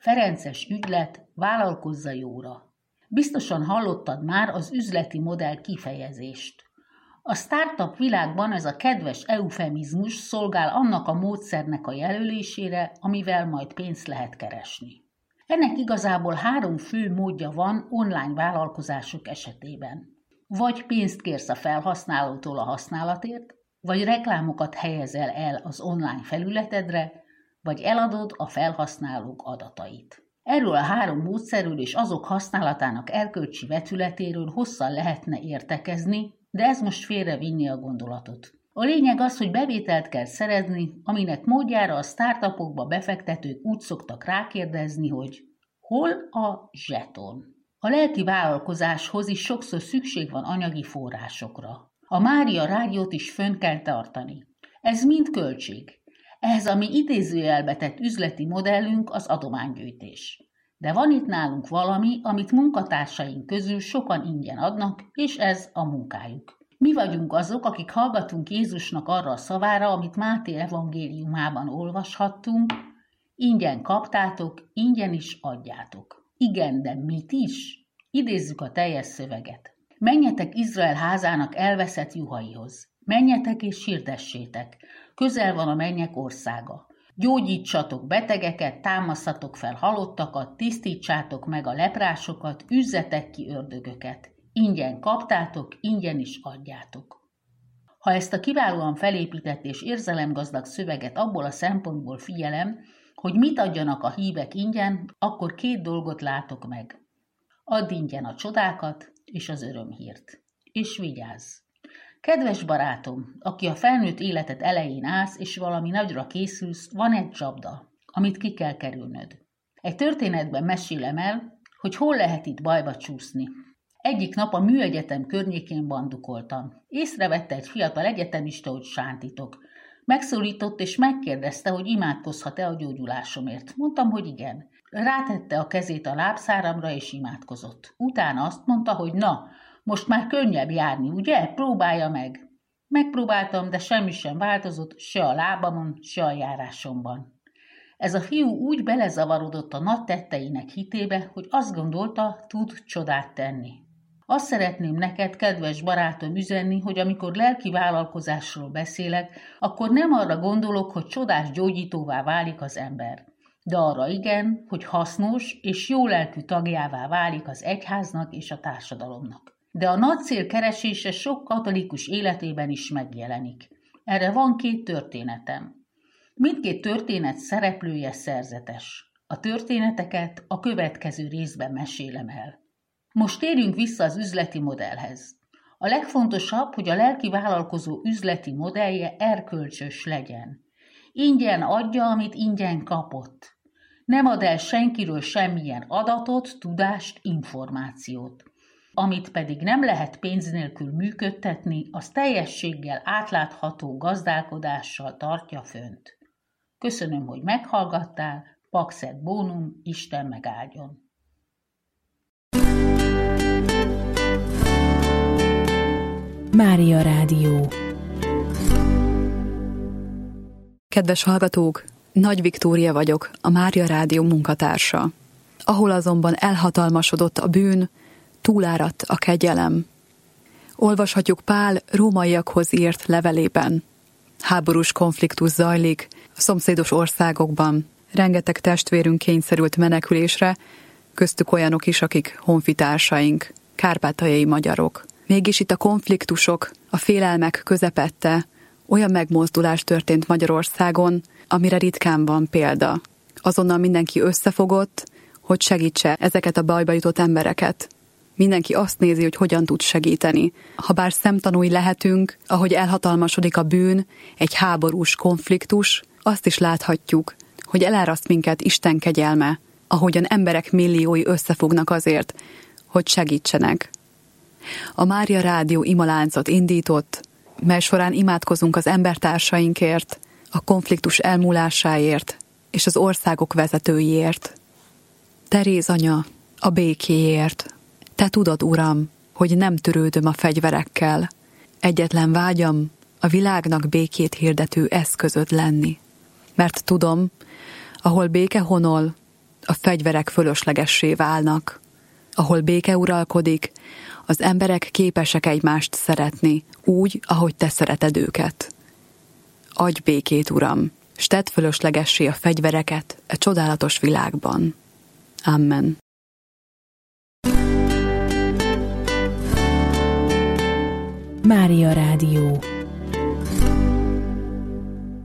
ferences ügylet, vállalkozza jóra. Biztosan hallottad már az üzleti modell kifejezést. A startup világban ez a kedves eufemizmus szolgál annak a módszernek a jelölésére, amivel majd pénzt lehet keresni. Ennek igazából 3 fő módja van online vállalkozások esetében. Vagy pénzt kérsz a felhasználótól a használatért, vagy reklámokat helyezel el az online felületedre, vagy eladod a felhasználók adatait. Erről a 3 módszerről és azok használatának erkölcsi vetületéről hosszan lehetne értekezni, de ez most félrevinni a gondolatot. A lényeg az, hogy bevételt kell szerezni, aminek módjára a startupokba befektetők úgy szoktak rákérdezni, hogy hol a zseton. A lelki vállalkozáshoz is sokszor szükség van anyagi forrásokra. A Mária rádiót is fönn kell tartani. Ez mind költség. Ehhez a mi idézőjelbe tett üzleti modellünk az adománygyűjtés. De van itt nálunk valami, amit munkatársaink közül sokan ingyen adnak, és ez a munkájuk. Mi vagyunk azok, akik hallgatunk Jézusnak arra a szavára, amit Máté evangéliumában olvashattunk: ingyen kaptátok, ingyen is adjátok. Igen, de mit is? Idézzük a teljes szöveget. Menjetek Izrael házának elveszett juhaihoz. Menjetek és hirdessétek. Közel van a mennyek országa. Gyógyítsatok betegeket, támasztatok fel halottakat, tisztítsátok meg a leprásokat, üzzetek ki ördögöket. Ingyen kaptátok, ingyen is adjátok. Ha ezt a kiválóan felépített és érzelemgazdag szöveget abból a szempontból figyelem, hogy mit adjanak a hívek ingyen, akkor 2 dolgot látok meg. Add ingyen a csodákat és az örömhírt. És vigyázz! Kedves barátom, aki a felnőtt életed elején állsz, és valami nagyra készülsz, van egy csapda, amit ki kell kerülnöd. Egy történetben mesélem el, hogy hol lehet itt bajba csúszni. Egyik nap a műegyetem környékén bandukoltam. Észrevette egy fiatal egyetemista, hogy sántítok. Megszólított és megkérdezte, hogy imádkozhat-e a gyógyulásomért. Mondtam, hogy igen. Rátette a kezét a lábszáramra és imádkozott. Utána azt mondta, hogy na, most már könnyebb járni, ugye? Próbálja meg. Megpróbáltam, de semmi sem változott, se a lábamon, se a járásomban. Ez a fiú úgy belezavarodott a nagy tetteinek hitébe, hogy azt gondolta, tud csodát tenni. Azt szeretném neked, kedves barátom, üzenni, hogy amikor lelki vállalkozásról beszélek, akkor nem arra gondolok, hogy csodás gyógyítóvá válik az ember. De arra igen, hogy hasznos és jólelkű tagjává válik az egyháznak és a társadalomnak. De a nagy cél keresése sok katolikus életében is megjelenik. Erre van 2 történetem. Mindkét történet szereplője szerzetes. A történeteket a következő részben mesélem el. Most térjünk vissza az üzleti modellhez. A legfontosabb, hogy a lelki vállalkozó üzleti modellje erkölcsös legyen. Ingyen adja, amit ingyen kapott. Nem ad el senkiről semmilyen adatot, tudást, információt. Amit pedig nem lehet pénz nélkül működtetni, az teljességgel átlátható gazdálkodással tartja fönt. Köszönöm, hogy meghallgattál, Pax et Bonum, Isten megáldjon! Mária Rádió. Kedves hallgatók, Nagy Viktória vagyok, a Mária Rádió munkatársa. Ahol azonban elhatalmasodott a bűn, túláradt a kegyelem. Olvashatjuk Pál rómaiakhoz írt levelében. Háborús konfliktus zajlik a szomszédos országokban. Rengeteg testvérünk kényszerült menekülésre, köztük olyanok is, akik honfitársaink, kárpátaljai magyarok. Mégis itt a konfliktusok, a félelmek közepette olyan megmozdulás történt Magyarországon, amire ritkán van példa. Azonnal mindenki összefogott, hogy segítse ezeket a bajba jutott embereket. Mindenki azt nézi, hogy hogyan tud segíteni. Habár szemtanúi lehetünk, ahogy elhatalmasodik a bűn, egy háborús konfliktus, azt is láthatjuk, hogy eláraszt minket Isten kegyelme, ahogyan emberek milliói összefognak azért, hogy segítsenek. A Mária Rádió imaláncot indított, mely során imádkozunk az embertársainkért, a konfliktus elmúlásáért és az országok vezetőiért. Teréz anya, a békéért. Te tudod, Uram, hogy nem törődöm a fegyverekkel. Egyetlen vágyam a világnak békét hirdető eszközöd lenni. Mert tudom, ahol béke honol, a fegyverek fölöslegessé válnak. Ahol béke uralkodik, az emberek képesek egymást szeretni, úgy, ahogy te szereted őket. Adj békét, Uram, s tedd fölöslegessé a fegyvereket e csodálatos világban. Amen. Mária Rádió.